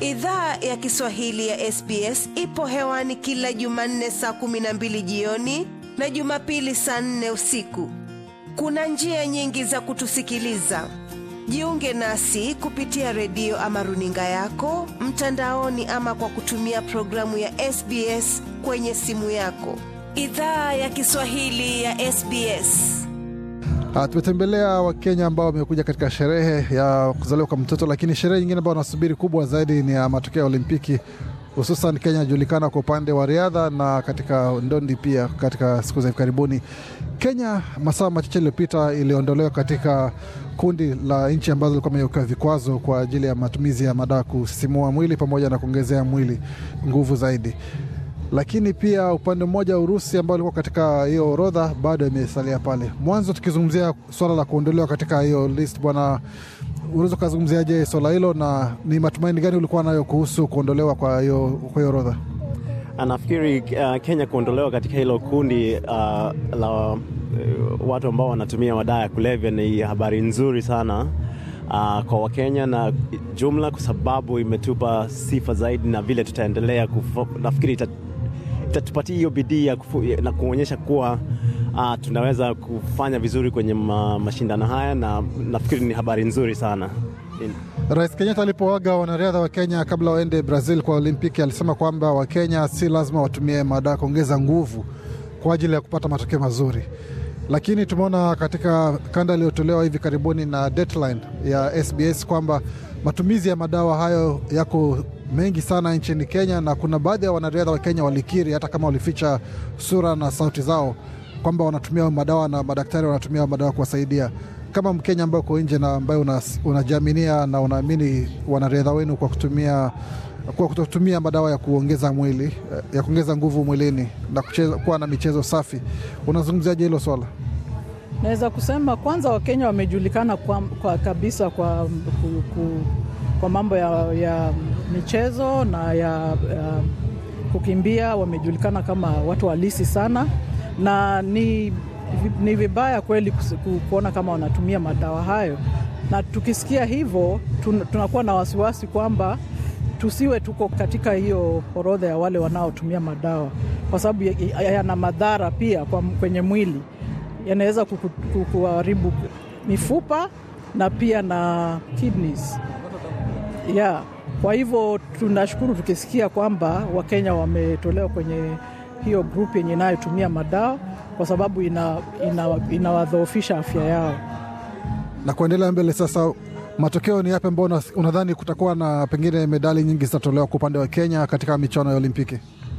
Idhaa ya Kiswahili ya SBS ipo hewani kila Jumanne saa 12 jioni na Jumapili saa 4 usiku. Kuna njia nyingi za kutusikiliza. Jiunge nasi kupitia redio ama runinga yako, mtandaoni ama kwa kutumia programu ya SBS kwenye simu yako. Idhaa ya Kiswahili ya SBS. Tumetembelea Wakenya ambao wamekuja katika sherehe ya kuzaliwa kwa mtoto, lakini sherehe nyingine ambayo wanasubiri kubwa zaidi ni ya matokeo ya Olimpiki. Hususan Kenya inajulikana kwa upande wa riadha na katika ndondi pia katika siku za hivi karibuni. Kenya masaa machache iliyopita iliondolewa katika kundi la nchi ambazo zilikuwa zimewekewa vikwazo kwa ajili ya matumizi ya madawa kusisimua mwili pamoja na kuongezea mwili nguvu zaidi. Lakini pia upande mmoja Urusi ambao ulikuwa katika hiyo orodha bado imesalia pale. Mwanzo tukizungumzia swala la kuondolewa katika hiyo list, bwana, unaweza kuzungumziaje swala hilo na ni matumaini gani ulikuwa nayo kuhusu kuondolewa kwa hiyo orodha? Nafikiri Kenya kuondolewa katika hilo kundi la watu ambao wanatumia madawa ya kulevya ni habari nzuri sana kwa Wakenya na jumla, kwa sababu imetupa sifa zaidi na vile tutaendelea. Nafikiri itatupatia hiyo bidii na kuonyesha kuwa tunaweza kufanya vizuri kwenye mashindano haya, na nafikiri ni habari nzuri sana. Rais Kenyatta alipoaga wanariadha wa Kenya kabla waende Brazil kwa Olimpiki alisema kwamba Wakenya si lazima watumie madawa kuongeza nguvu kwa ajili ya kupata matokeo mazuri. Lakini tumeona katika kanda iliyotolewa hivi karibuni na Deadline ya SBS kwamba matumizi ya madawa hayo yako mengi sana nchini Kenya, na kuna baadhi ya wanariadha wa Kenya walikiri hata kama walificha sura na sauti zao kwamba wanatumia madawa na madaktari wanatumia madawa kuwasaidia. Kama Mkenya ambaye uko nje na ambaye unajiaminia na unaamini wanariadha wenu kwa kutumia madawa ya kuongeza mwili, ya kuongeza nguvu mwilini na kuwa na michezo safi, unazungumziaje hilo swala? Naweza kusema kwanza Wakenya wamejulikana kwa kabisa kwa mambo ya michezo na ya kukimbia. Wamejulikana kama watu halisi sana, na ni vibaya kweli kuona kama wanatumia madawa hayo. Na tukisikia hivyo tunakuwa na wasiwasi kwamba tusiwe tuko katika hiyo orodha ya wale wanaotumia madawa, kwa sababu yana madhara pia kwenye mwili. Yanaweza kuharibu mifupa na pia na kidneys. Kwa hivyo tunashukuru tukisikia kwamba Wakenya wametolewa kwenye hiyo group yenye inayotumia madawa, kwa sababu inawadhoofisha afya yao. Na kuendelea mbele sasa, matokeo ni yapi ambao unadhani kutakuwa na pengine medali nyingi zitatolewa kwa upande wa Kenya katika michuano ya Olimpiki?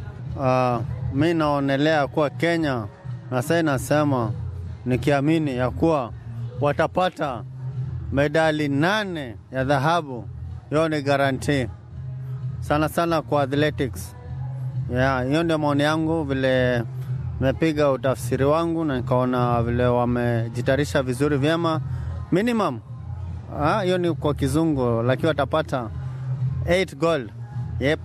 Mimi naonelea kuwa Kenya, na sasa nasema nikiamini ya kuwa watapata medali 8 ya dhahabu. Hiyo ni guarantee sana sana kwa athletics. Hiyo ndio maoni yangu, vile nimepiga utafsiri wangu na nikaona vile wamejitayarisha vizuri vyema. Minimum hiyo ni kwa kizungu, lakini watapata 8 gold. Yep.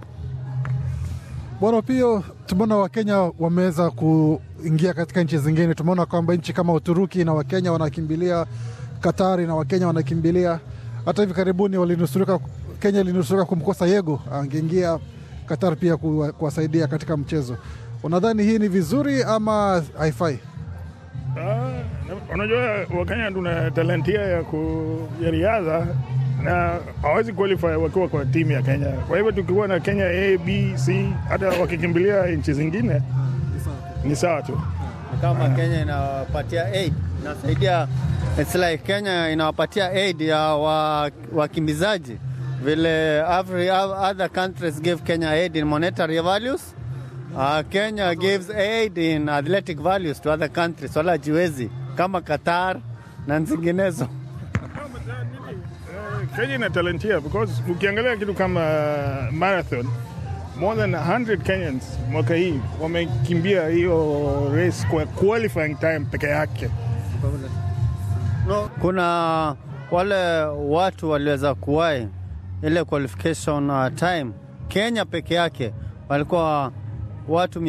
Bwana, pia tumeona Wakenya wameweza kuingia katika nchi zingine. Tumeona kwamba nchi kama Uturuki na Wakenya wanakimbilia, Katari na Wakenya wanakimbilia. Hata hivi karibuni Kenya ilinusurika kumkosa Yego, angeingia Qatar pia kuwasaidia katika mchezo. Unadhani hii ni vizuri ama haifai? Unajua Wakenya tuna talentia ya riadha na hawezi qualify wakiwa kwa timu ya Kenya. Kwa hivyo tukiwa na Kenya A, B, C, hata wakikimbilia nchi zingine ni sawa tu. Kama Kenya inawapatia aid, inasaidia, it's like Kenya inawapatia aid ya wakimbizaji. Vile every other countries give Kenya aid in monetary values, Kenya gives aid in athletic values to other countries. Wala jiwezi kama Qatar na zinginezo. Kenya ina talentia because ukiangalia kitu kama marathon, more than 100 Kenyans mwaka hii wamekimbia hiyo race kwa qualifying time peke yake. Kuna wale watu waliweza kuwahi ile qualification time. Kenya peke yake walikuwa watu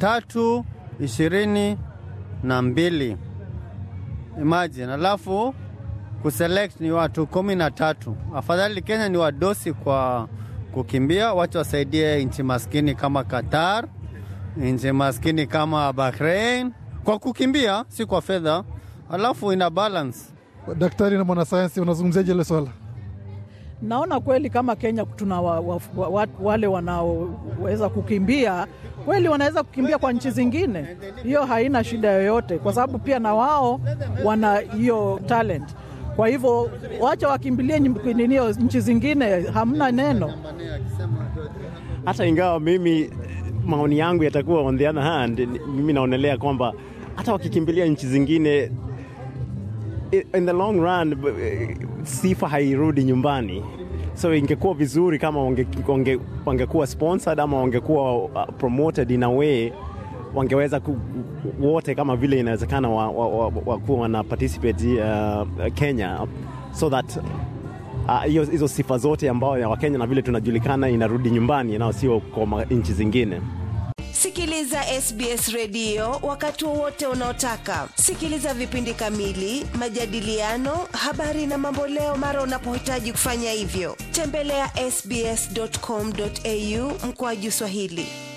322. Imagine, alafu kuselect ni watu 13. Afadhali Kenya ni wadosi kwa kukimbia, wacha wasaidie nchi maskini kama Qatar, nchi maskini kama Bahrain kwa kukimbia, si kwa fedha, alafu ina balance. Daktari na mwanasayansi, unazungumziaje ile swala? Naona kweli kama Kenya tuna wale wanaoweza kukimbia, kweli wanaweza kukimbia kwa nchi zingine. Hiyo haina shida yoyote, kwa sababu pia na wao wana hiyo talent. Kwa hivyo wacha wakimbilie nchi zingine, hamna neno. Hata ingawa mimi maoni yangu yatakuwa on the other hand, mimi naonelea kwamba hata wakikimbilia nchi zingine, in the long run sifa hairudi nyumbani. So ingekuwa vizuri kama wangekuwa sponsored ama wangekuwa promoted in a way, wangeweza wote kama vile inawezekana wakuwa wana participate Kenya, so that hizo sifa zote ambao ya Wakenya na vile tunajulikana inarudi nyumbani na sio kwa nchi zingine. Sikiliza SBS Radio wakati wote unaotaka. Sikiliza vipindi kamili, majadiliano, habari na mambo leo mara unapohitaji kufanya hivyo. Tembelea sbs.com.au/Swahili.